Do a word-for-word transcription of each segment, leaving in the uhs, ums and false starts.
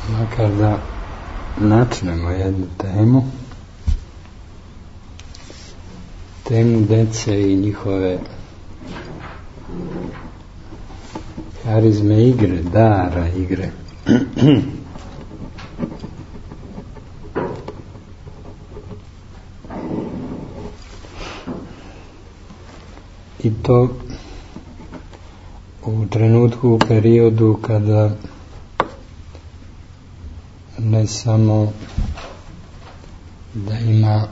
makar da načnemo jednu temu, temu dece i njihove harizme igre, dara igre. I to u trenutku, u periodu kada ne samo da ima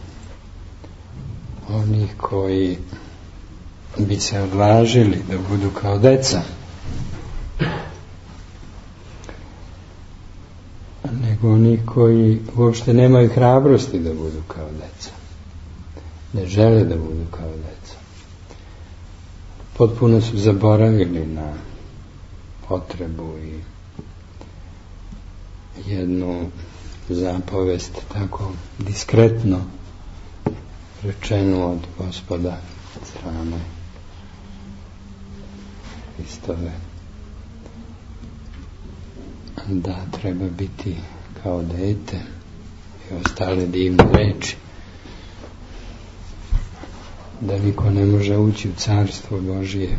onih koji bi se odvažili da budu kao deca, nego onih koji uopšte nemaju hrabrosti da budu kao deca, ne žele da budu kao deca, potpuno su zaboravili na potrebu i jednu zapovest tako diskretno rečenu od Gospoda strane Hristove, da treba biti kao dete i ostale divne reči, da niko ne može ući u carstvo Božije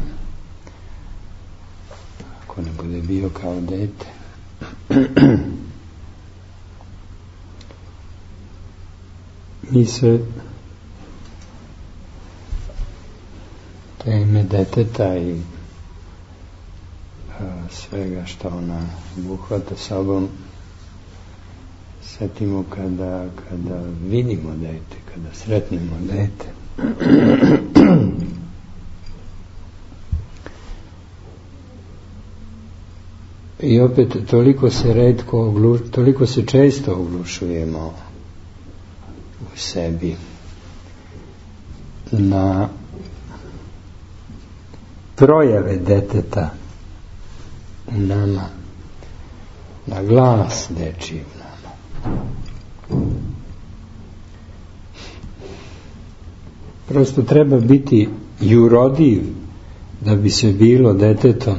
ako ne bude bio kao dete. Mi se teme deteta i a, svega što ona obuhvata sobom setimo kada, kada vidimo dete, kada sretnemo dete. I opet toliko se retko, toliko se često oglušujemo u sebi na projave deteta u nama, na glas dečiji u nama. Prosto treba biti jurodiv da bi se bilo detetom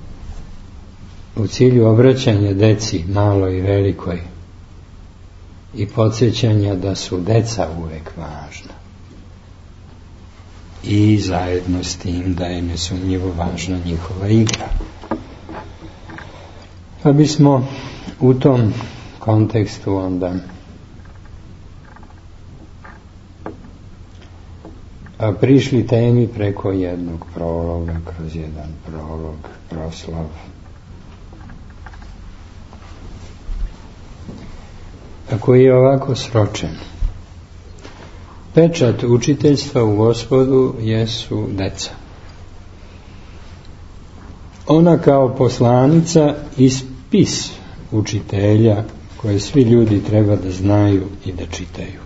u cilju obraćanja deci, maloj i velikoj, i podsjećanja da su deca uvek važna. I zajedno s tim da je nesumnjivo važna njihova igra. Pa bismo u tom kontekstu onda a prišli temi preko jednog prologa, kroz jedan prolog, proslov. A koji je ovako sročen. Pečat učiteljstva u Gospodu jesu deca. Ona kao poslanica i spis učitelja koje svi ljudi treba da znaju i da čitaju.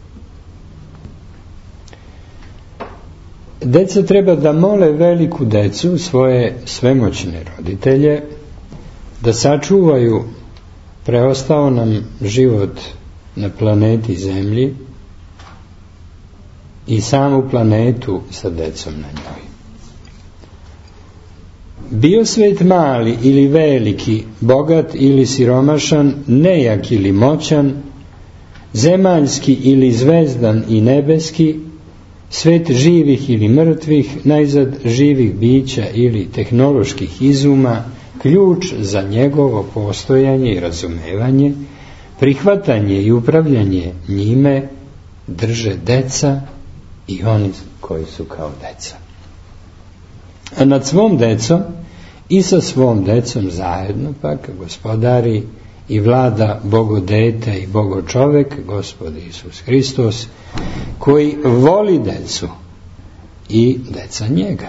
Deca treba da mole veliku decu, svoje svemoćne roditelje, da sačuvaju preostao nam život na planeti Zemlji i samu planetu sa decom na njoj. Bio svet mali ili veliki, bogat ili siromašan, nejak ili moćan, zemaljski ili zvezdan i nebeski, svet živih ili mrtvih, najzad živih bića ili tehnoloških izuma, ključ za njegovo postojanje i razumevanje, prihvatanje i upravljanje njime drže deca i oni koji su kao deca. A nad svom decom i sa svom decom zajedno pak gospodari i vlada Bogodete i Bogočovek, Gospod Isus Hristos, koji voli decu i deca njega.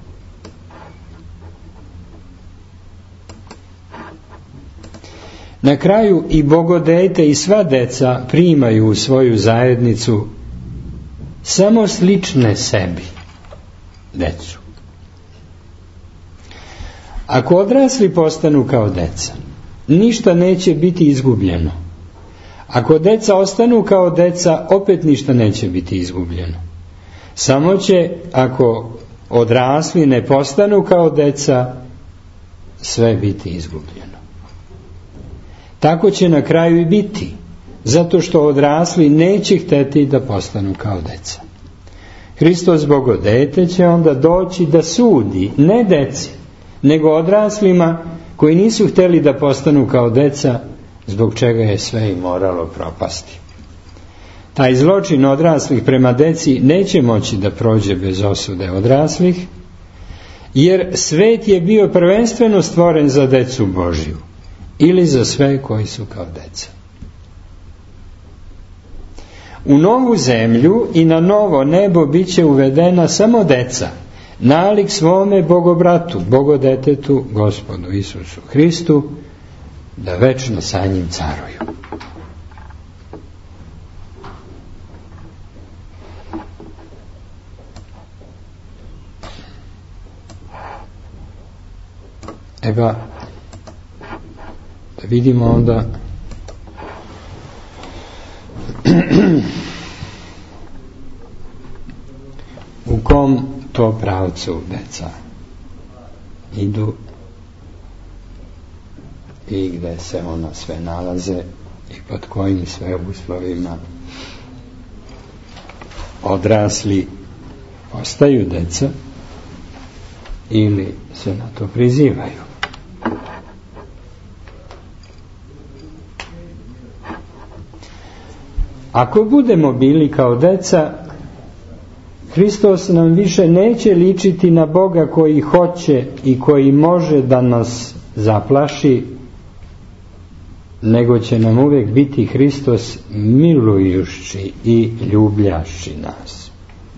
Na kraju i Bogodete i sva deca primaju u svoju zajednicu samo slične sebi decu. Ako odrasli postanu kao deca, ništa neće biti izgubljeno. Ako deca ostanu kao deca, opet ništa neće biti izgubljeno. Samo će, ako odrasli ne postanu kao deca, sve biti izgubljeno. Tako će na kraju i biti, zato što odrasli neće hteti da postanu kao deca. Hristos Bogodete će onda doći da sudi ne deci, nego odraslima koji nisu hteli da postanu kao deca, zbog čega je sve i moralo propasti. Taj zločin odraslih prema deci neće moći da prođe bez osude odraslih, jer svet je bio prvenstveno stvoren za decu Božju ili za sve koji su kao deca. U novu zemlju i na novo nebo bit će uvedena samo deca, nalik svome Bogobratu, Bogodetetu, Gospodu Isusu Hristu, da večno sa njim caruju. Evo, da vidimo onda u kom to pravcu deca idu i gde se ona sve nalaze i pod kojim sve uslovima odrasli ostaju deca ili se na to prizivaju. Ako budemo bili kao deca, Hristos nam više neće ličiti na Boga koji hoće i koji može da nas zaplaši, nego će nam uvijek biti Hristos milujući i ljubljaši nas.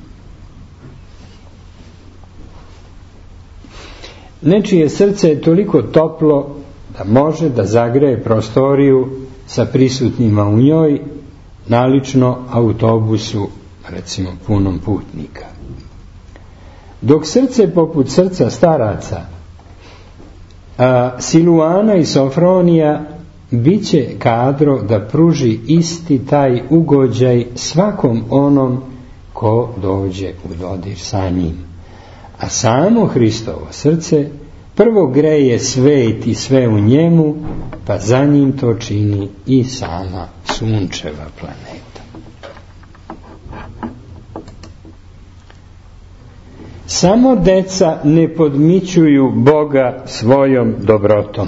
Nečije srce je toliko toplo da može da zagreje prostoriju sa prisutnima u njoj, nalično autobusu, recimo punom putnika. Dok srce poput srca staraca, a Siluana i Sofronija, bit će kadro da pruži isti taj ugođaj svakom onom ko dođe u dodir sa njim. A samo Hristovo srce prvo greje svet i sve u njemu, pa za njim to čini i sama sunčeva planeta. Samo deca ne podmićuju Boga svojom dobrotom.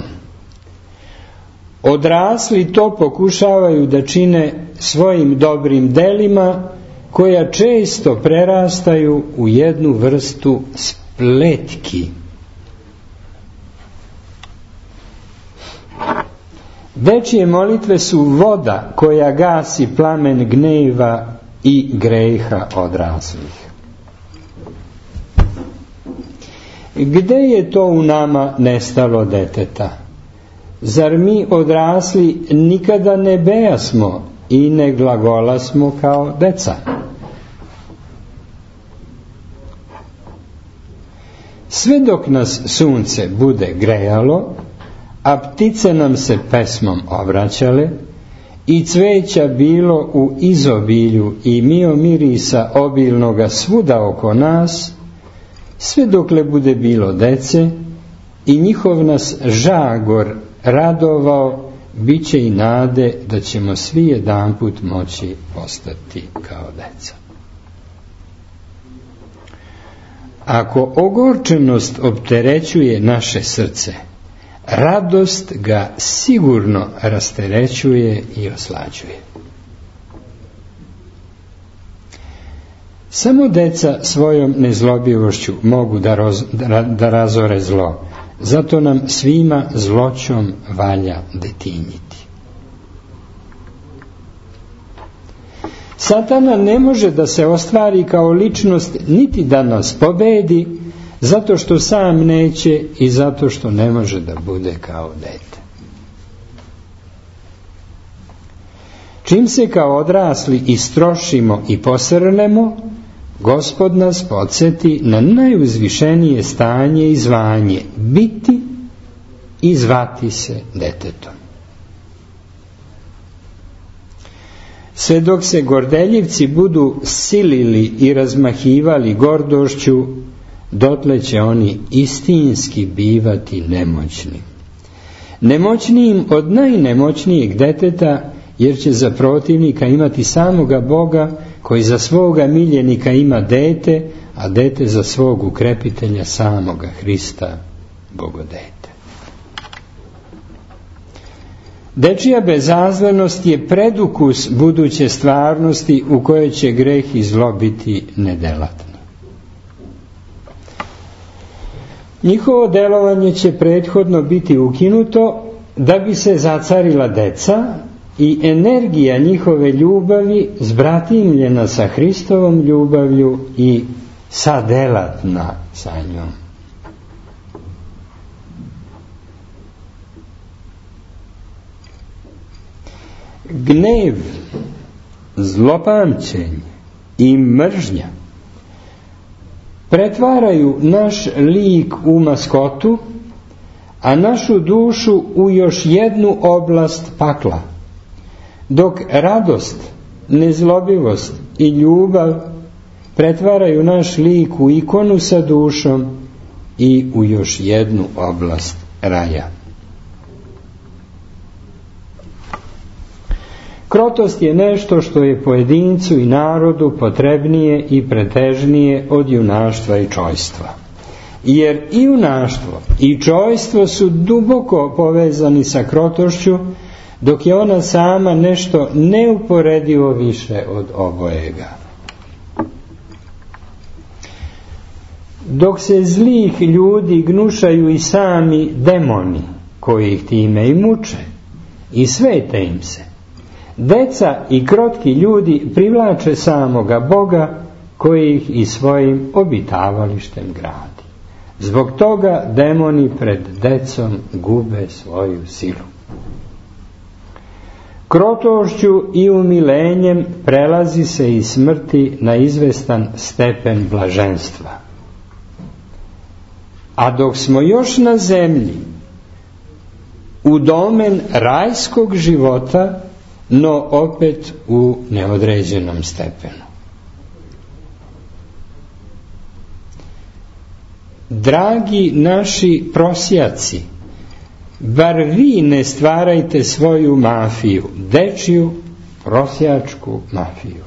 Odrasli to pokušavaju da čine svojim dobrim delima, koja često prerastaju u jednu vrstu spletki. Dečije molitve su voda koja gasi plamen gneva i greha odraslih. Gde je to u nama nestalo deteta? Zar mi odrasli nikada ne bejasmo i ne glagolasmo kao deca? Sve dok nas sunce bude grejalo, a ptice nam se pesmom obraćale i cveća bilo u izobilju i mio mirisa obilnoga svuda oko nas, sve dokle bude bilo dece i njihov nas žagor radovao, bit će i nade da ćemo svi jedanput moći postati kao deca. Ako ogorčenost opterećuje naše srce, radost ga sigurno rasterećuje i oslađuje. Samo deca svojom nezlobivošću mogu da, roz, da, da razore zlo, zato nam svima zloćom valja detinjiti. Satana ne može da se ostvari kao ličnost niti da nas pobedi, zato što sam neće i zato što ne može da bude kao dete. Čim se kao odrasli istrošimo i posrnemo, Gospod nas podsjeti na najuzvišenije stanje i zvanje, biti i zvati se detetom. Sve dok se gordeljivci budu silili i razmahivali gordošću, dotle će oni istinski bivati nemoćni. nemoćnijim od najnemoćnijeg deteta, jer će za protivnika imati samoga Boga, koji za svoga miljenika ima dete, a dete za svog ukrepitelja samoga Hrista, Bogodete. Dečija bezazlenost je predukus buduće stvarnosti u kojoj će greh i zlo biti nedelatni. Njihovo delovanje će prethodno biti ukinuto da bi se zacarila deca i energija njihove ljubavi zbratimljena sa Hristovom ljubavlju i sadelatna sa njom. Gnev, zlopamćenje i mržnja pretvaraju naš lik u maskotu, a našu dušu u još jednu oblast pakla, dok radost, nezlobivost i ljubav pretvaraju naš lik u ikonu sa dušom i u još jednu oblast raja. Krotost je nešto što je pojedincu i narodu potrebnije i pretežnije od junaštva i čojstva. Jer i junaštvo i čojstvo su duboko povezani sa krotošću, dok je ona sama nešto neuporedivo više od obojega. Dok se zlih ljudi gnušaju i sami demoni, koji ih time i muče, i svete im se, deca i krotki ljudi privlače samoga Boga, koji ih i svojim obitavalištem gradi. Zbog toga demoni pred decom gube svoju silu. Krotošću i umilenjem prelazi se iz smrti na izvestan stepen blaženstva. A dok smo još na zemlji, u domen rajskog života, no opet u neodređenom stepenu. Dragi naši prosjaci, bar vi ne stvarajte svoju mafiju, dečiju prosjačku mafiju.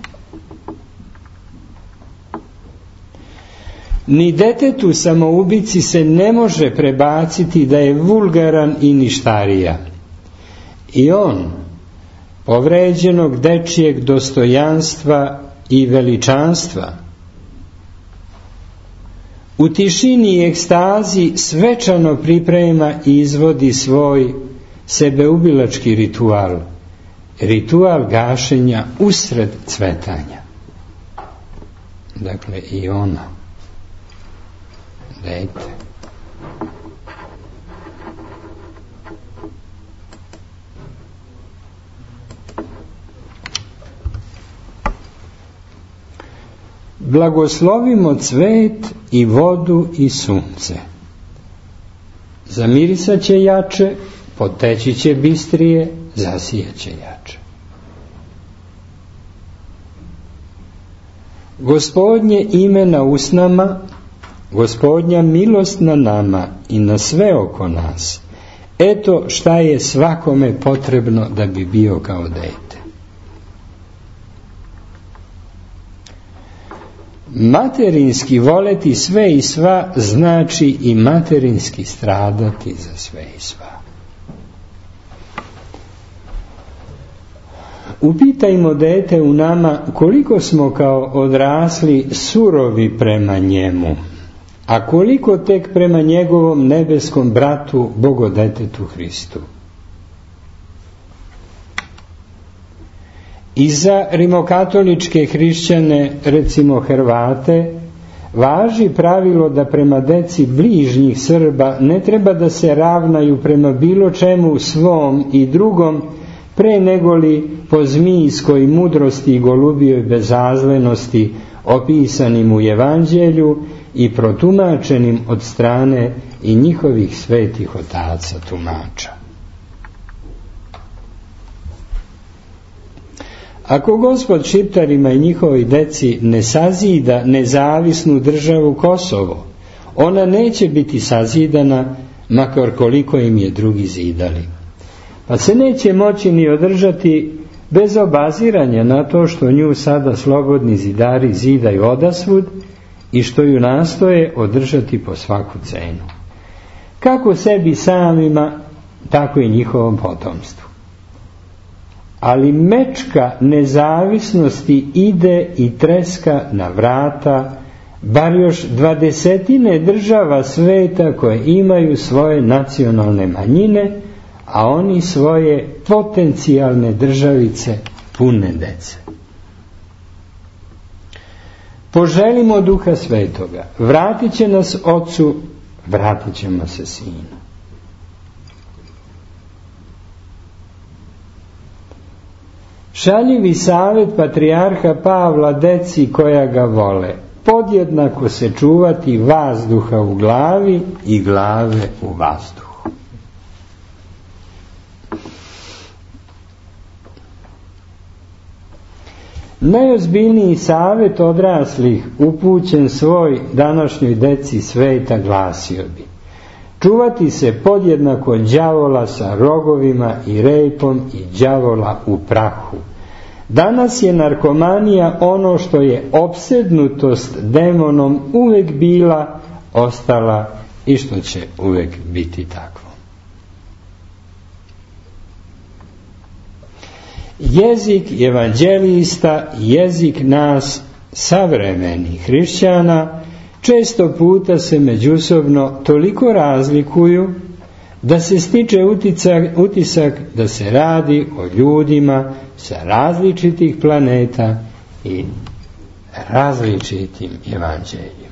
Ni detetu samoubici se ne može prebaciti da je vulgaran i ništarija. I on, povređenog dečijeg dostojanstva i veličanstva, u tišini i ekstazi svečano priprema i izvodi svoj sebeubilački ritual, ritual gašenja usred cvetanja. Dakle, i ono, dejte. Blagoslovimo cvet i vodu i sunce. Zamirisat će jače, poteći će bistrije, zasijat će jače. Gospodnje ime na usnama, Gospodnja milost na nama i na sve oko nas. Eto šta je svakome potrebno da bi bio kao dete. Materinski voleti sve i sva znači i materinski stradati za sve i sva. Upitajmo dete u nama koliko smo kao odrasli surovi prema njemu, a koliko tek prema njegovom nebeskom bratu, Bogodetetu Hristu. I za rimokatoličke hrišćane, recimo Hrvate, važi pravilo da prema deci bližnjih Srba ne treba da se ravnaju prema bilo čemu svom i drugom pre negoli po zmijskoj mudrosti i golubijoj bezazlenosti opisanim u Evanđelju i protumačenim od strane i njihovih svetih otaca tumača. Ako Gospod Šiptarima i njihovoj deci ne sazida nezavisnu državu Kosovo, ona neće biti sazidana makar koliko im je drugi zidali. Pa se neće moći ni održati bez obaziranja na to što nju sada slobodni zidari zidaju odasvud i što ju nastoje održati po svaku cenu. Kako sebi samima, tako i njihovom potomstvu. Ali mečka nezavisnosti ide i treska na vrata bar još dvadesetine država sveta koje imaju svoje nacionalne manjine, a oni svoje potencijalne državice pune dece. Poželimo Duha Svetoga, vratit će nas Ocu, vratit ćemo se Sinu. Šaljivi savjet patrijarha Pavla deci koja ga vole, podjednako se čuvati vazduha u glavi i glave u vazduhu. Najozbiljniji savjet odraslih upućen svoj današnjoj deci sveta glasio bi: čuvati se podjednako đavola sa rogovima i repom i đavola u prahu. Danas je narkomanija ono što je opsednutost demonom uvek bila, ostala i što će uvek biti takvo. Jezik evanđelista, jezik nas savremenih hrišćana, često puta se međusobno toliko razlikuju da se stiče utisak, utisak da se radi o ljudima sa različitih planeta i različitim evanđeljima.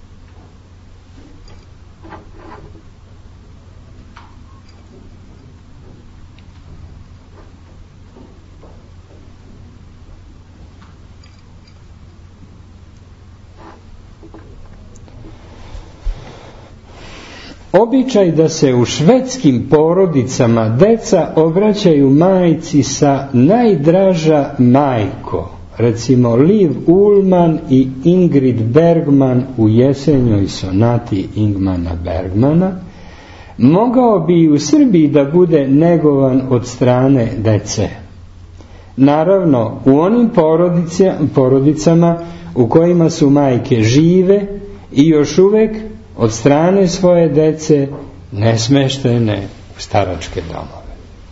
Običaj da se u švedskim porodicama deca obraćaju majci sa najdraža majko, recimo Liv Ullmann i Ingrid Bergman u jesenjoj sonati Ingmana Bergmana, mogao bi i u Srbiji da bude negovan od strane dece. Naravno, u onim porodicama u kojima su majke žive i još uvek od strane svoje dece nesmeštene u staračke domove.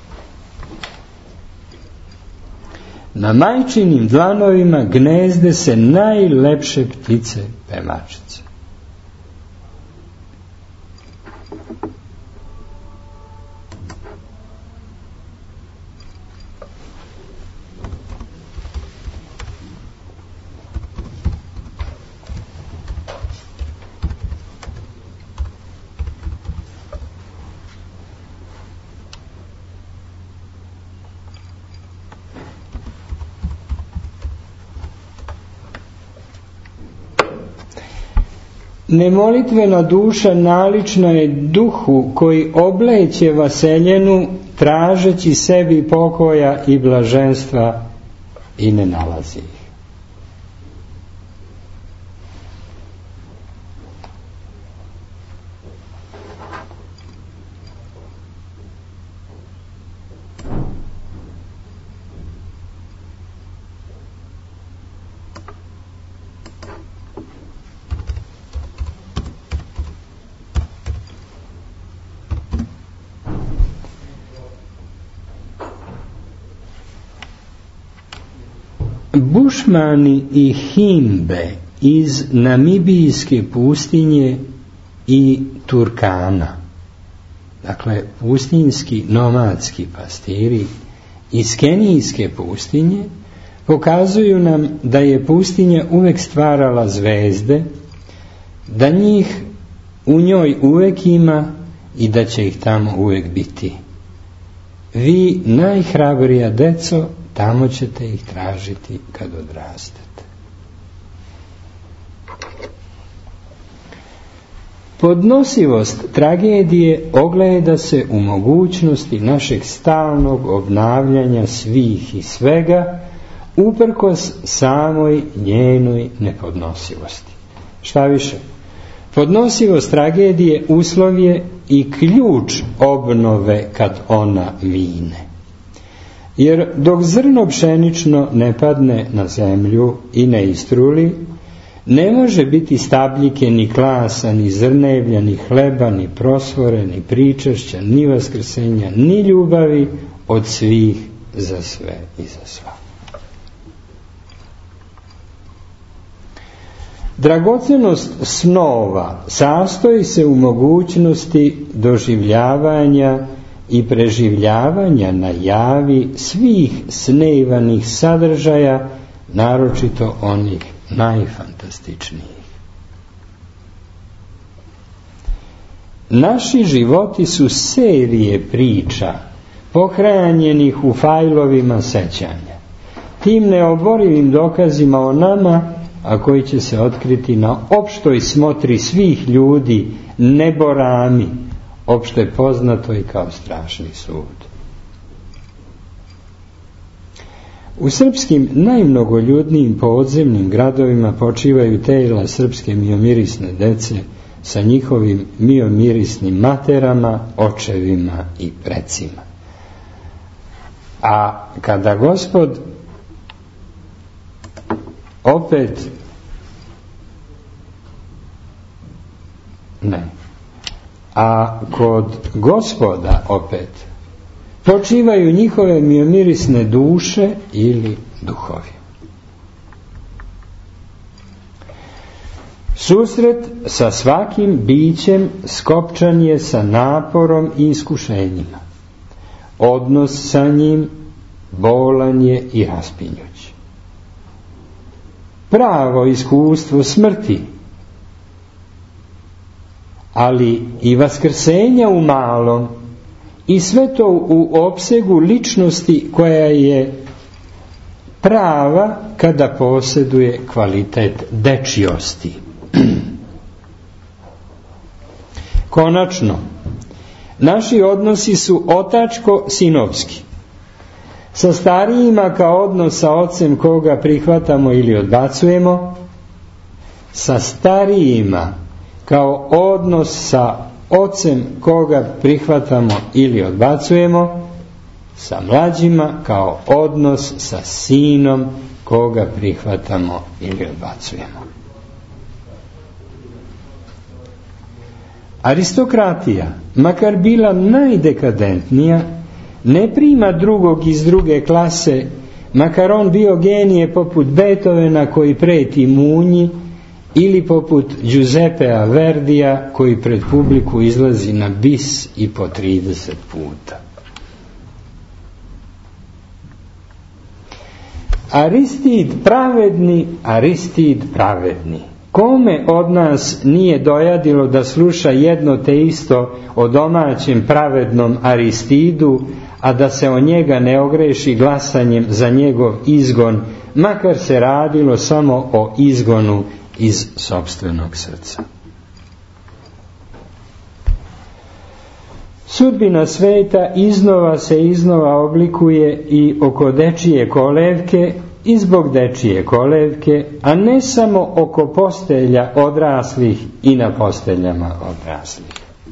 Na majčinim dlanovima gnezde se najlepše ptice pemačice. Nemolitvena duša nalična je duhu koji obleće vaseljenu tražeći sebi pokoja i blaženstva i ne nalazi ih. Bušmani i Himbe iz Namibijske pustinje i Turkana, dakle pustinjski nomadski pastiri iz Kenijske pustinje, pokazuju nam da je pustinja uvek stvarala zvezde, da njih u njoj uvek ima i da će ih tamo uvek biti. Vi, najhrabrija deco, tamo ćete ih tražiti kad odrastate. Podnosivost tragedije ogleda se u mogućnosti našeg stalnog obnavljanja svih i svega, uprkos samoj njenoj nepodnosivosti. Šta više, podnosivost tragedije uslov je i ključ obnove kad ona vine. Jer dok zrno pšenično ne padne na zemlju i ne istruli, ne može biti stabljike, ni klasa, ni zrnevlja, ni hleba, ni prosvore, ni pričašća, ni vaskrsenja, ni ljubavi od svih za sve i za sva. Dragocenost snova sastoji se u mogućnosti doživljavanja i preživljavanja na javi svih snevanih sadržaja, naročito onih najfantastičnijih. Naši životi su serije priča pohranjenih u fajlovima sećanja, tim neoborivim dokazima o nama, a koji će se otkriti na opštoj smotri svih ljudi, neborami, opšte je poznato i kao strašni sud. U srpskim najmnogoljudnijim podzemnim gradovima počivaju tela srpske miomirisne dece sa njihovim miomirisnim materama, očevima i precima. A kada Gospod opet ne a kod Gospoda opet počivaju njihove miomirisne duše ili duhovi. Susret sa svakim bićem skopčan je sa naporom i iskušenjima. Odnos sa njim bolan je i raspinjuć. Pravo iskustvo smrti, ali i vaskrsenja u malom, i sve to u opsegu ličnosti koja je prava kada posjeduje kvalitet dečjosti. Konačno, naši odnosi su otačko-sinovski. Sa starijima kao odnos sa ocem koga prihvatamo ili odbacujemo, sa starijima kao odnos sa ocem koga prihvatamo ili odbacujemo, sa mlađima kao odnos sa sinom koga prihvatamo ili odbacujemo. Aristokratija, makar bila najdekadentnija, ne prima drugog iz druge klase, makar on bio genije poput Beethovena koji preti munji, ili poput Giuseppea Verdija koji pred publiku izlazi na bis i po trideset puta. Aristid pravedni, Aristid pravedni. Kome od nas nije dojadilo da sluša jedno te isto o domaćem pravednom Aristidu, a da se o njega ne ogreši glasanjem za njegov izgon, makar se radilo samo o izgonu iz sopstvenog srca. Sudbina sveta iznova se iznova oblikuje i oko dečije kolevke i zbog dečije kolevke, a ne samo oko postelja odraslih i na posteljama odraslih.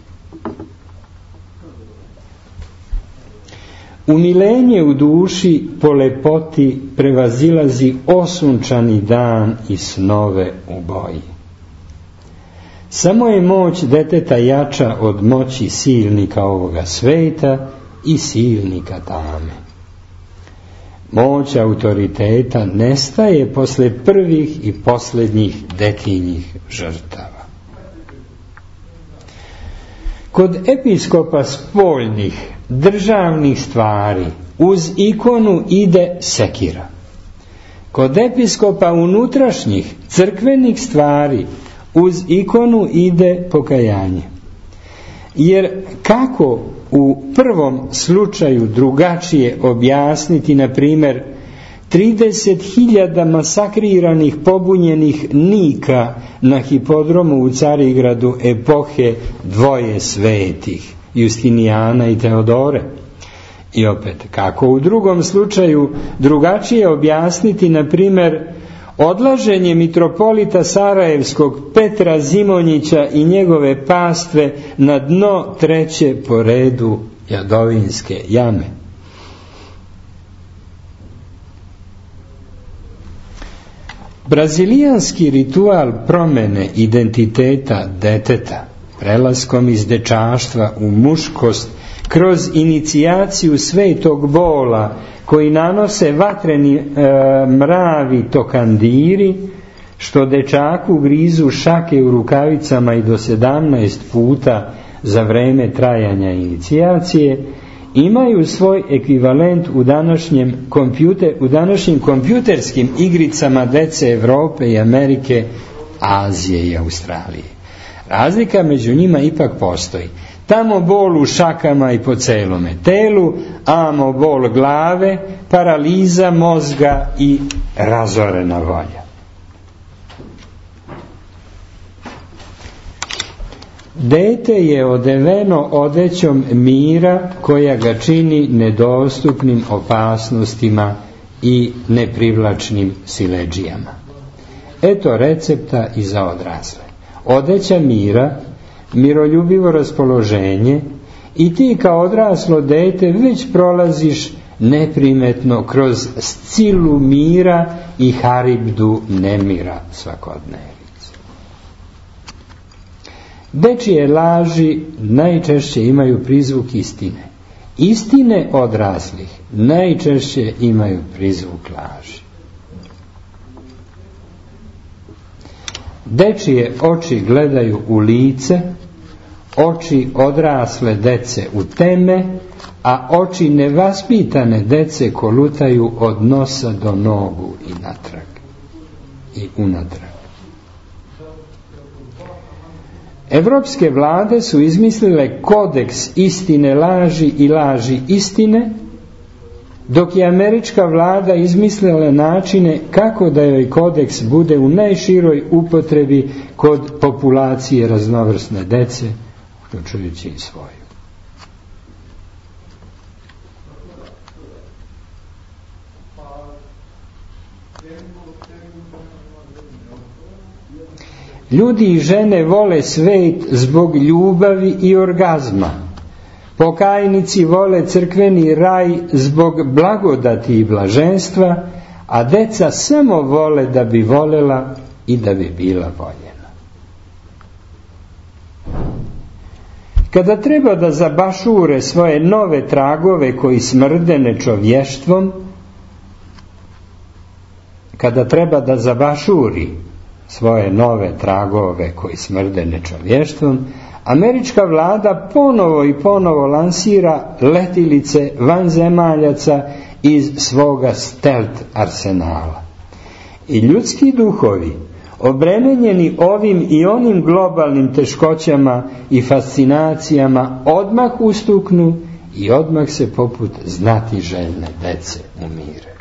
Umilenje u duši po lepoti prevazilazi osunčani dan i snove u boji. Samo je moć deteta jača od moći silnika ovoga sveta i silnika tame. Moć autoriteta nestaje posle prvih i posljednjih detinjih žrtava. Kod episkopa spoljnih državnih stvari uz ikonu ide sekira. Kod episkopa unutrašnjih crkvenih stvari uz ikonu ide pokajanje. Jer kako u prvom slučaju drugačije objasniti, na primjer, trideset hiljada masakriranih, pobunjenih nika na hipodromu u Carigradu epohe dvoje svetih, Justinijana i Teodore? I opet, kako u drugom slučaju drugačije objasniti, na primjer, Odlaženje mitropolita Sarajevskog Petra Zimonjića i njegove pastve na dno treće po redu Jadovinske jame. Brazilijanski ritual promene identiteta deteta, prelaskom iz dečaštva u muškost, kroz inicijaciju svetog bola koji nanose vatreni e, mravi tokandiri, što dečaku grizu šake u rukavicama i do sedamnaest puta za vreme trajanja inicijacije, imaju svoj ekvivalent u današnjem kompjuter, u današnjim kompjuterskim igricama dece Evrope i Amerike, Azije i Australije. Razlika među njima ipak postoji. Tamo bol u šakama i po celome telu, amo bol glave, paraliza mozga i razorena volja. Dete je odeveno odećom mira koja ga čini nedostupnim opasnostima i neprivlačnim siledžijama. Eto recepta i za odrasle. Odeća mira, miroljubivo raspoloženje, i ti kao odraslo dete već prolaziš neprimetno kroz scilu mira i haribdu nemira svakodnevnice. Dečije laži najčešće imaju prizvuk istine. Istine odraslih najčešće imaju prizvuk laži. Dečije oči gledaju u lice, oči odrasle dece u teme, a oči nevaspitane dece kolutaju od nosa do nogu i natrag i unatrag. Evropske vlade su izmislile kodeks istine laži i laži istine, dok je američka vlada izmislila načine kako da joj kodeks bude u najširoj upotrebi kod populacije raznovrsne dece, uključujući i svoju. Ljudi i žene vole svet zbog ljubavi i orgazma. Pokajnici vole crkveni raj zbog blagodati i blaženstva, a deca samo vole da bi volela i da bi bila voljena. Kada treba da zabašure svoje nove tragove koji smrde nečovještvom, kada treba da zabašuri svoje nove tragove koji smrde nečovještvom, američka vlada ponovo i ponovo lansira letilice vanzemaljaca iz svoga stealth arsenala. I ljudski duhovi, obremenjeni ovim i onim globalnim teškoćama i fascinacijama, odmah ustuknu i odmah se poput znatiželjne dece umire.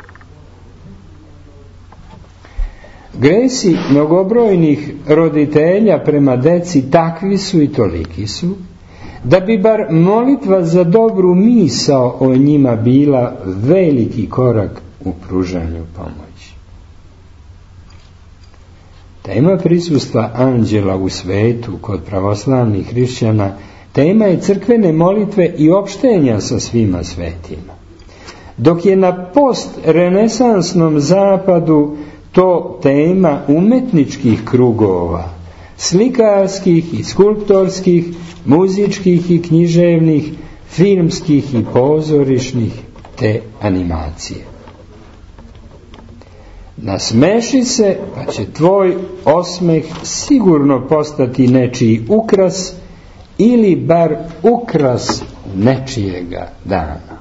Gresi mnogobrojnih roditelja prema deci takvi su i toliki su, da bi bar molitva za dobru misao o njima bila veliki korak u pružanju pomoći. Tema prisustva anđela u svetu kod pravoslavnih hrišćana tema je crkvene molitve i opštenja sa svima svetima. Dok je na postrenesansnom zapadu to tema umetničkih krugova, slikarskih i skulptorskih, muzičkih i književnih, filmskih i pozorišnih, te animacije. Nasmeši se, pa će tvoj osmeh sigurno postati nečiji ukras ili bar ukras nečijega dana.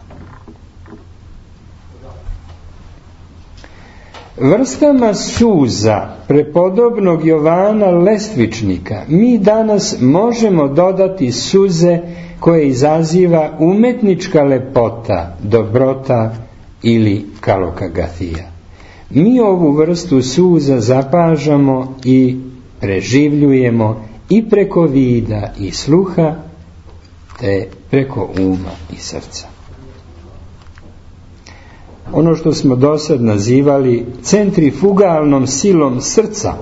Vrstama suza prepodobnog Jovana Lestvičnika mi danas možemo dodati suze koje izaziva umetnička lepota, dobrota ili kalokagathija. Mi ovu vrstu suza zapažamo i preživljujemo i preko vida i sluha, te preko uma i srca. ono što smo do sad nazivali centrifugalnom silom srca,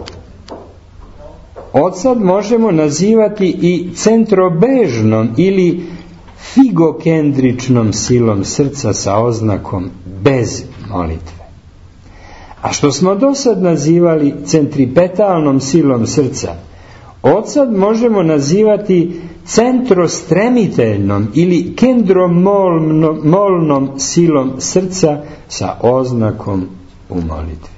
od sad možemo nazivati i centrobežnom ili figokendričnom silom srca sa oznakom bez molitve. A što smo do sad nazivali centripetalnom silom srca, od sad možemo nazivati centrostremiteljnom ili kendromolnom silom srca sa oznakom u molitvi.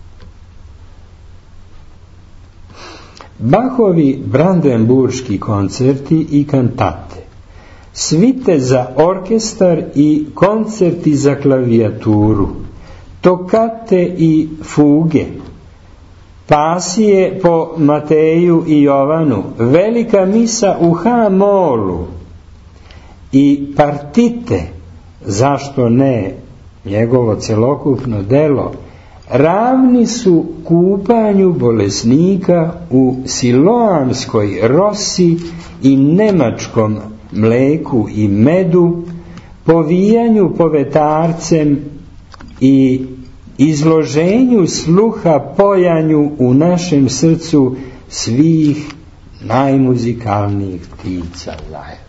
Bachovi brandenburški koncerti i kantate, svite za orkestar i koncerti za klavijaturu, tokate i fuge, pasije po Mateju i Jovanu, velika misa u H-molu i partite, zašto ne, njegovo celokupno delo, ravni su kupanju bolesnika u siloamskoj rosi i nemačkom mleku i medu, povijanju povetarcem i izloženju sluha pojanju u našem srcu svih najmuzikalnijih ptica zajedno.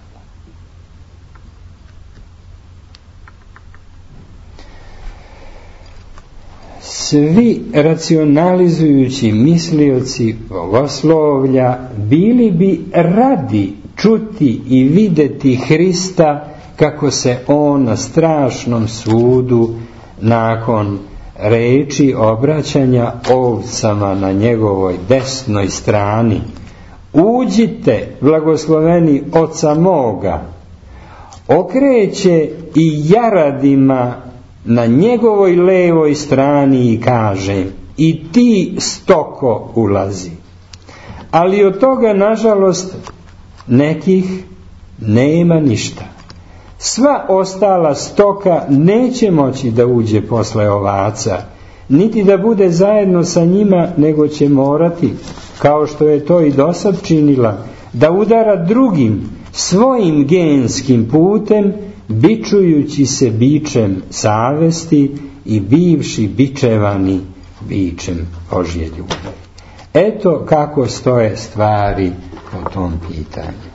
Svi racionalizujući mislioci bogoslovlja bili bi radi čuti i videti Hrista kako se on na strašnom sudu nakon reči obraćanja ovcama na njegovoj desnoj strani: uđite, blagosloveni oca moga, okreće i jaradima na njegovoj levoj strani i kaže: i ti, stoko, ulazi. Ali od toga, nažalost, nekih nema ništa. Sva ostala stoka neće moći da uđe posle ovaca, niti da bude zajedno sa njima, nego će morati, kao što je to i dosad činila, da udara drugim, svojim genskim putem, bičujući se bičem savesti i bivši bičevani bičem Božje ljubavi. Eto kako stoje stvari po tom pitanju.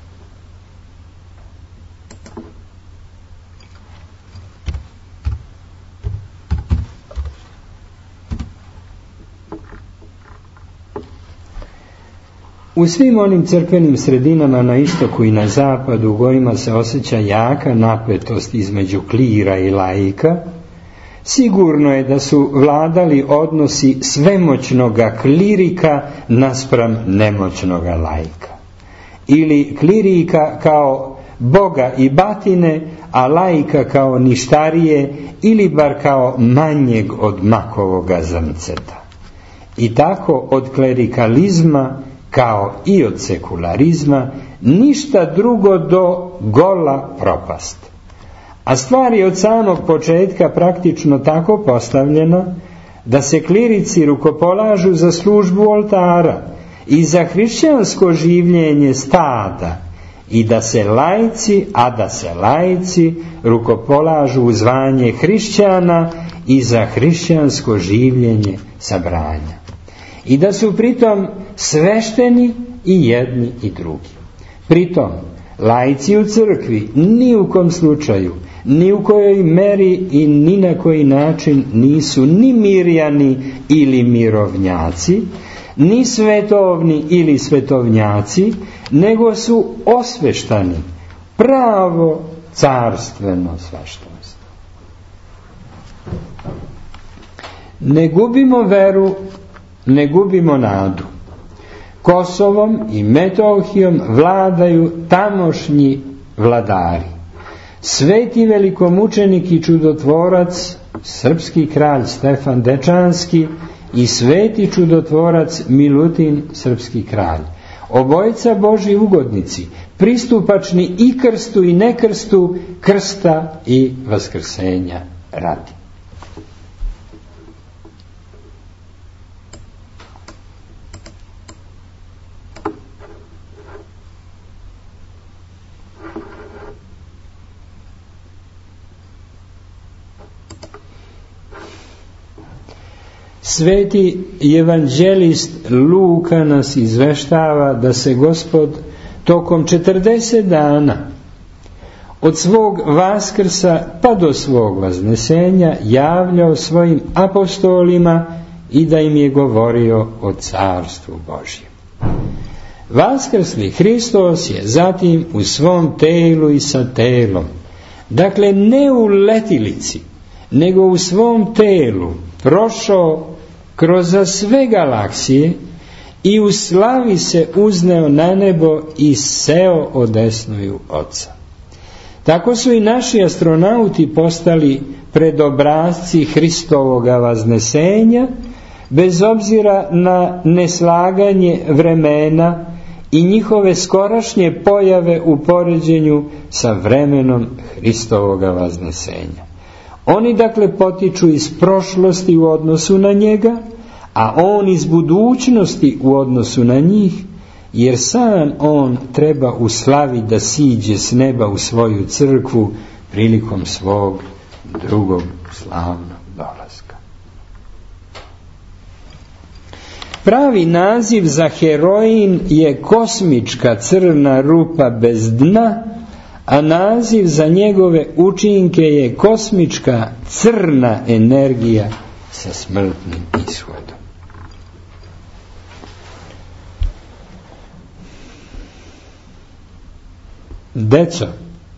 U svim onim crkvenim sredinama na istoku i na zapadu u kojima se osjeća jaka napetost između klira i laika, sigurno je da su vladali odnosi svemoćnoga klirika naspram nemoćnoga laika. Ili klirika kao boga i batine, a laika kao ništarije ili bar kao manjeg od makovoga zrnceta. I tako od klerikalizma kao i od sekularizma ništa drugo do gola propast. A stvar je od samog početka praktično tako postavljena da se klirici rukopolažu za službu oltara i za hrišćansko življenje stada i da se laici, a da se laici rukopolažu u zvanje hrišćana i za hrišćansko življenje sabranja. I da su pritom svešteni i jedni i drugi. Pritom, laici u crkvi ni u kom slučaju, ni u kojoj meri i ni na koji način nisu ni mirjani ili mirovnjaci, ni svetovni ili svetovnjaci, nego su osveštani, pravo carstveno sveštenstvo. Ne gubimo veru, ne gubimo nadu. Kosovom i Metohijom vladaju tamošnji vladari. Sveti velikomučenik i čudotvorac, srpski kralj Stefan Dečanski i sveti čudotvorac Milutin, srpski kralj. Obojica Božji ugodnici, pristupačni i krstu i nekrstu, krsta i vaskrsenja radi. Sveti evanđelist Luka nas izveštava da se Gospod tokom četrdeset dana od svog vaskrsa pa do svog vaznesenja javljao svojim apostolima i da im je govorio o carstvu Božjem. Vaskrsli Hristos je zatim u svom telu i sa telom, dakle ne u letilici, nego u svom telu prošao kroz sve galaksije i u slavi se uzneo na nebo i seo odesnuju Oca. Tako su i naši astronauti postali predobrazci Hristovoga vaznesenja, bez obzira na neslaganje vremena i njihove skorašnje pojave u poređenju sa vremenom Hristovoga vaznesenja. Oni dakle potiču iz prošlosti u odnosu na njega, a on iz budućnosti u odnosu na njih, jer sam on treba u slavi da siđe s neba u svoju crkvu prilikom svog drugog slavnog dolaska. Pravi naziv za heroin je kosmička crna rupa bez dna, a naziv za njegove učinke je kosmička crna energija sa smrtnim ishodom. Deco,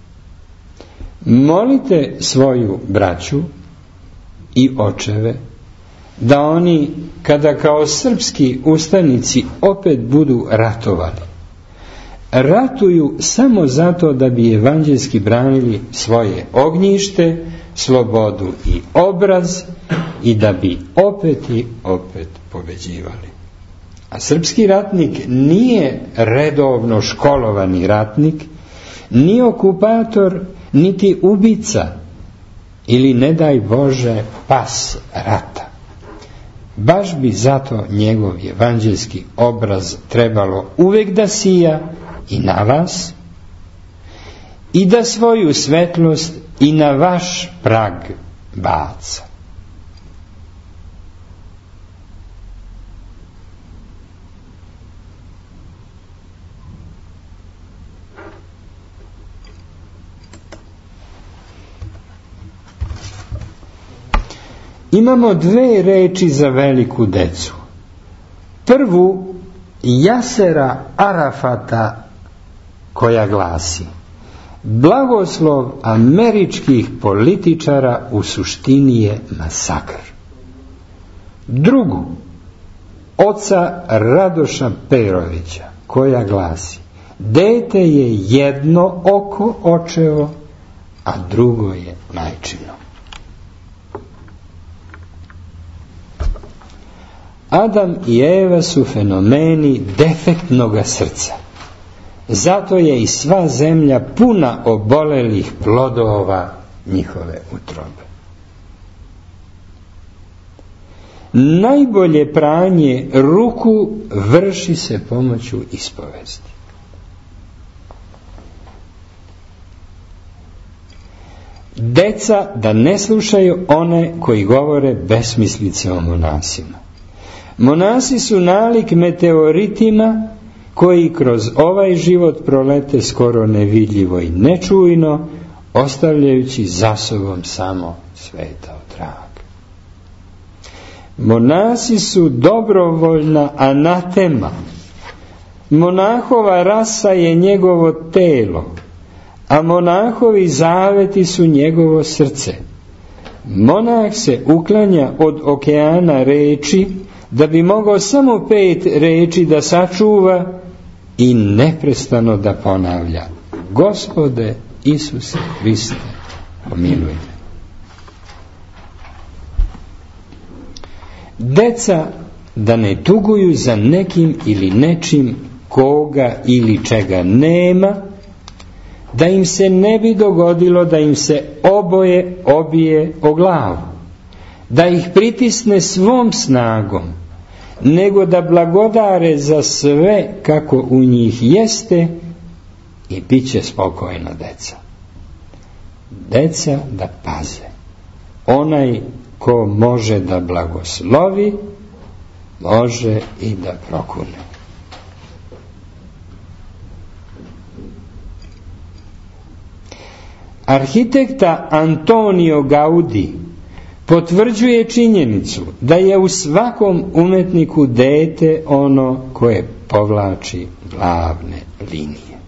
molite svoju braću i očeve da oni, kada kao srpski ustanici opet budu ratovali, ratuju samo zato da bi evanđelski branili svoje ognjište, slobodu i obraz i da bi opet i opet pobeđivali. A srpski ratnik nije redovno školovani ratnik, ni okupator, niti ubica ili, ne daj Bože, pas rata. Baš bi zato njegov evanđelski obraz trebalo uvek da sija i na vas i da svoju svetlost i na vaš prag baca. Imamo dve reči za veliku decu. Prvu, Jasera Arafata, koja glasi: blagoslov američkih političara u suštini je masakr. Drugu, oca Radoša Perovića, koja glasi: dete je jedno oko očevo, a drugo je majčino. Adam i Eva su fenomeni defektnoga srca. Zato je i sva zemlja puna obolelih plodova njihove utrobe. Najbolje pranje ruku vrši se pomoću ispovesti. Deca da ne slušaju one koji govore besmislice o monasima. Monasi su nalik meteoritima koji kroz ovaj život prolete skoro nevidljivo i nečujno, ostavljajući za sobom samo svetao trag. Monasi su dobrovoljna anatema. Monahova rasa je njegovo telo, a monahovi zaveti su njegovo srce. Monah se uklanja od okeana reči da bi mogao samo pet reči da sačuva i neprestano da ponavlja: Gospode Isuse Hriste, pomiluj me. Deca da ne tuguju za nekim ili nečim koga ili čega nema, da im se ne bi dogodilo da im se oboje obije o glavu, da ih pritisne svom snagom, nego da blagodare za sve kako u njih jeste i bit će spokojna deca. Deca da paze. Onaj ko može da blagoslovi, može i da prokune. Arhitekta Antonio Gaudi potvrđuje činjenicu da je u svakom umetniku dete ono koje povlači glavne linije.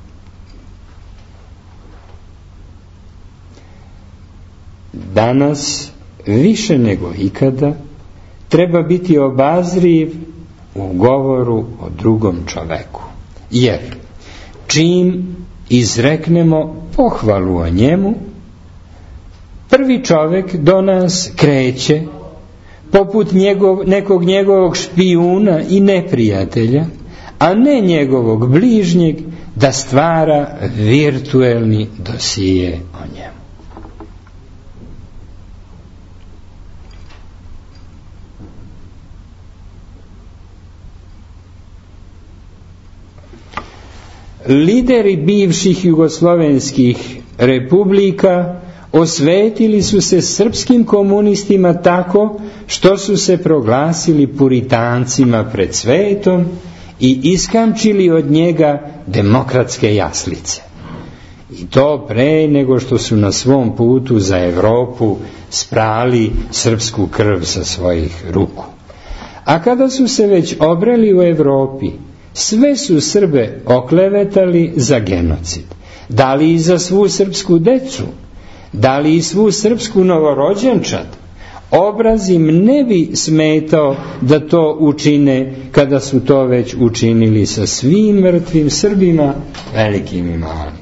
Danas, više nego ikada, treba biti obazriv u govoru o drugom čoveku. Jer, čim izreknemo pohvalu o njemu, prvi čovek do nas kreće, poput njegov, nekog njegovog špijuna i neprijatelja, a ne njegovog bližnjeg, da stvara virtuelni dosije o njemu. Lideri bivših jugoslovenskih republika osvetili su se srpskim komunistima tako što su se proglasili puritancima pred svetom i iskamčili od njega demokratske jaslice. I to pre nego što su na svom putu za Evropu sprali srpsku krv sa svojih ruku. A kada su se već obreli u Evropi, sve su Srbe oklevetali za genocid. Da li i za svu srpsku decu? Da li i svu srpsku novorođenčad? Obraz im ne bi smetao da to učine kada su to već učinili sa svim mrtvim Srbima, velikim i malim.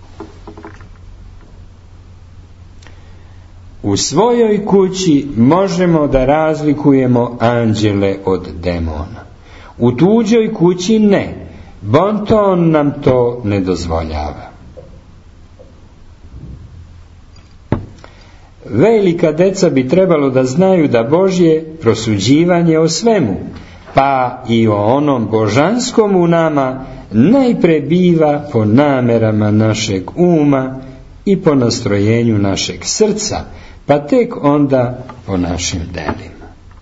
U svojoj kući možemo da razlikujemo anđele od demona. U tuđoj kući ne. Bonton nam to ne dozvoljava. Velika deca bi trebalo da znaju da Božje prosuđivanje o svemu, pa i o onom božanskom u nama, najpre biva po namerama našeg uma i po nastrojenju našeg srca, pa tek onda po našim delima.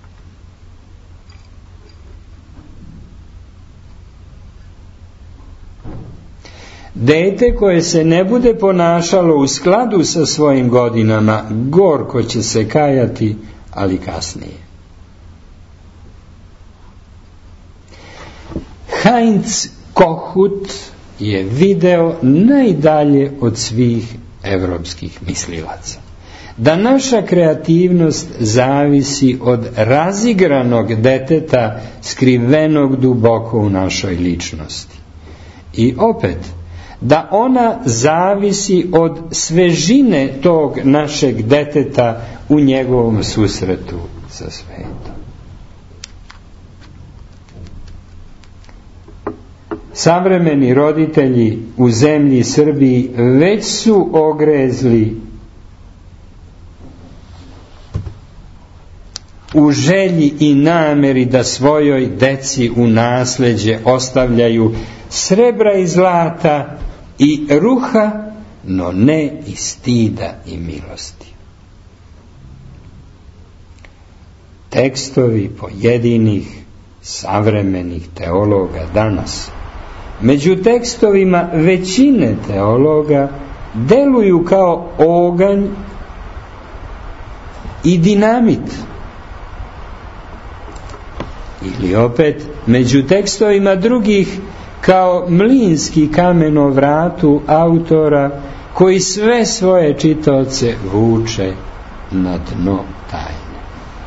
Dete koje se ne bude ponašalo u skladu sa svojim godinama, gorko će se kajati, ali kasnije. Heinz Kohut je video najdalje od svih evropskih mislilaca. Da naša kreativnost zavisi od razigranog deteta skrivenog duboko u našoj ličnosti. I opet, da ona zavisi od svežine tog našeg deteta u njegovom susretu sa svetom. Savremeni roditelji u zemlji Srbiji već su ogrezli u želji i nameri da svojoj deci u nasleđe ostavljaju srebra i zlata i ruha, no ne i stida i milosti. Tekstovi pojedinih savremenih teologa danas, među tekstovima većine teologa, deluju kao oganj i dinamit. Ili opet, među tekstovima drugih, kao mlinski kamen o vratu autora koji sve svoje čitaoce vuče na dno tajne.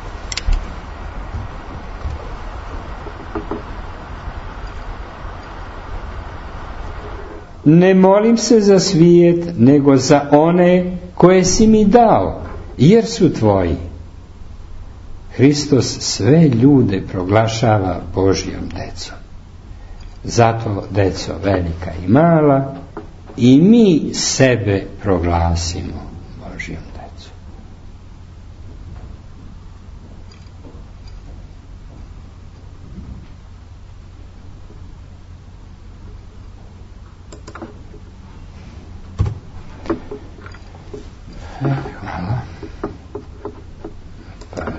Ne molim se za svijet, nego za one koje si mi dao, jer su tvoji. Hristos sve ljude proglašava Božjom decom. Zato, deco velika i mala, i mi sebe proglasimo Božjom decom. Hvala. Pa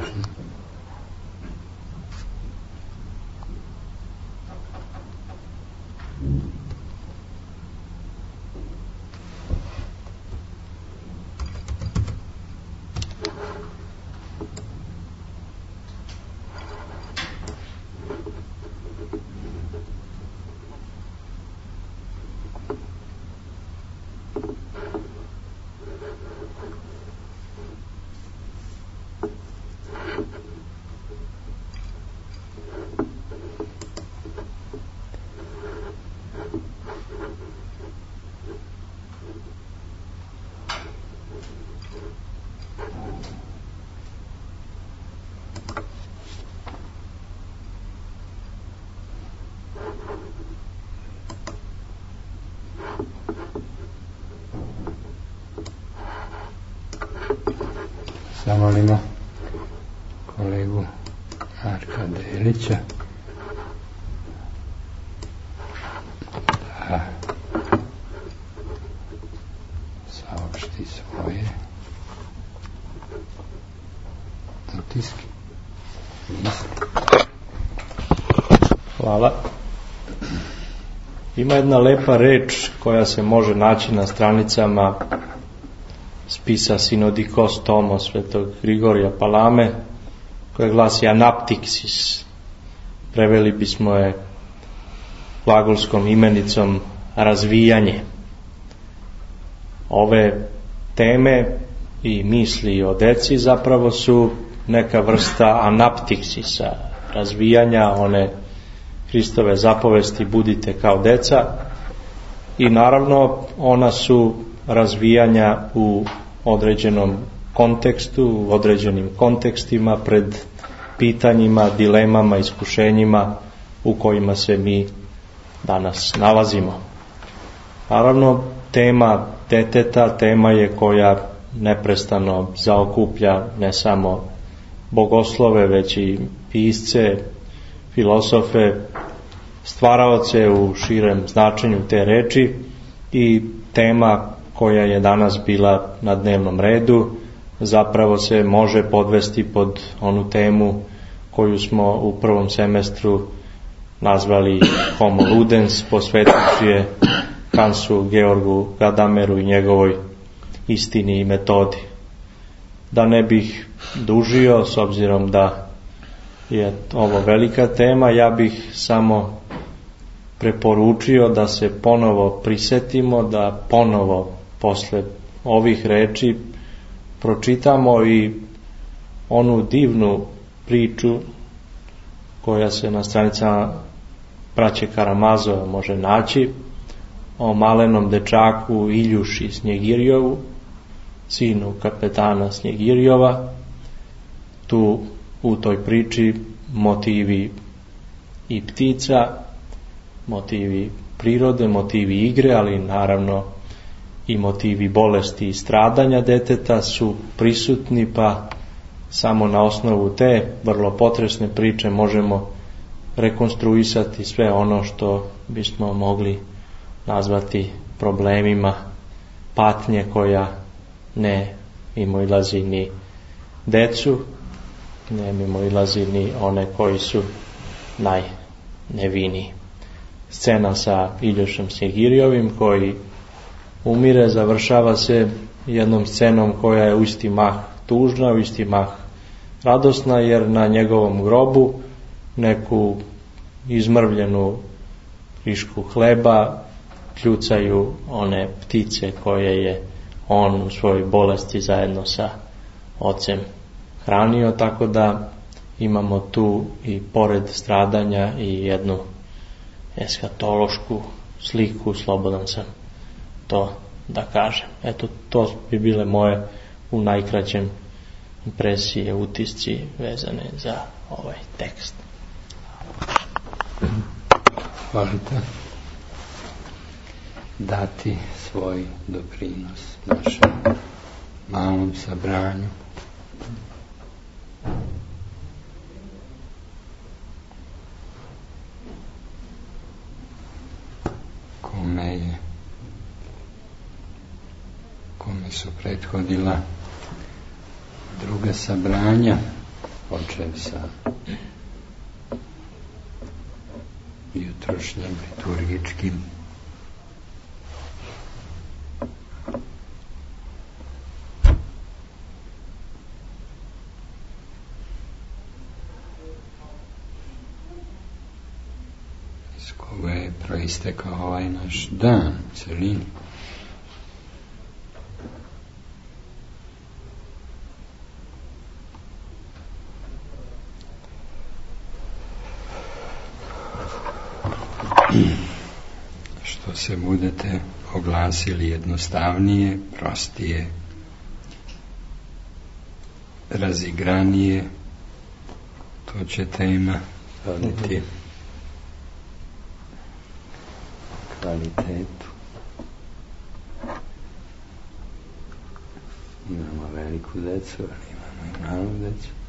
zamolimo kolegu Marka Delića da saopšti svoje utiske. Hvala. Ima jedna lepa reč koja se može naći na stranicama spisa Synodikos Tomo svetog Grigorija Palame, koja glasi anaptiksis. Preveli bismo je glagolskom imenicom razvijanje. Ove teme i misli o deci zapravo su neka vrsta anaptiksisa, razvijanja one Hristove zapovesti budite kao deca, i naravno ona su razvijanja u određenom kontekstu, u određenim kontekstima, pred pitanjima, dilemama, iskušenjima u kojima se mi danas nalazimo. Naravno, tema deteta tema je koja neprestano zaokuplja ne samo bogoslove, već i pisce, filosofe, stvaraoce u širem značenju te reči, i tema koja je danas bila na dnevnom redu zapravo se može podvesti pod onu temu koju smo u prvom semestru nazvali Homo Ludens, posvetivši je Hansu Georgu Gadameru i njegovoj istini i metodi. Da ne bih dužio, s obzirom da je ovo velika tema, ja bih samo preporučio da se ponovo prisetimo, da ponovo posle ovih reči pročitamo i onu divnu priču koja se na stranicama braće Karamazova može naći, o malenom dečaku Iljuši Snjegirjovu, sinu kapetana Snjegirjova. Tu u toj priči motivi i ptica, motivi prirode, motivi igre, ali naravno i motivi bolesti i stradanja deteta su prisutni, pa samo na osnovu te vrlo potresne priče možemo rekonstruisati sve ono što bismo mogli nazvati problemima patnje koja ne mimoilazi ni decu, ne mimoilazi ni one koji su najneviniji. Scena sa Iljušem Snjegirjovim koji umire završava se jednom scenom koja je u isti mah tužna, u isti mah radosna, jer na njegovom grobu neku izmrvljenu krišku hleba kljucaju one ptice koje je on u svojoj bolesti zajedno sa ocem hranio, tako da imamo tu i pored stradanja i jednu eskatološku sliku, slobodan sam to da kažem. Eto, to bi bile moje u najkraćem impresije, utisci vezane za ovaj tekst. Hvalite dati svoj doprinos našem malom sabranju. Kome je kome su prethodila druga sabranja, počev sa jutrošnjim liturgičkim iz koga je proistekao ovaj naš dan u celini. Što se budete oglasili jednostavnije, prostije, razigranije, to će tema doneti kvalitetu. Imamo veliku decu, ali imamo Naravno da će.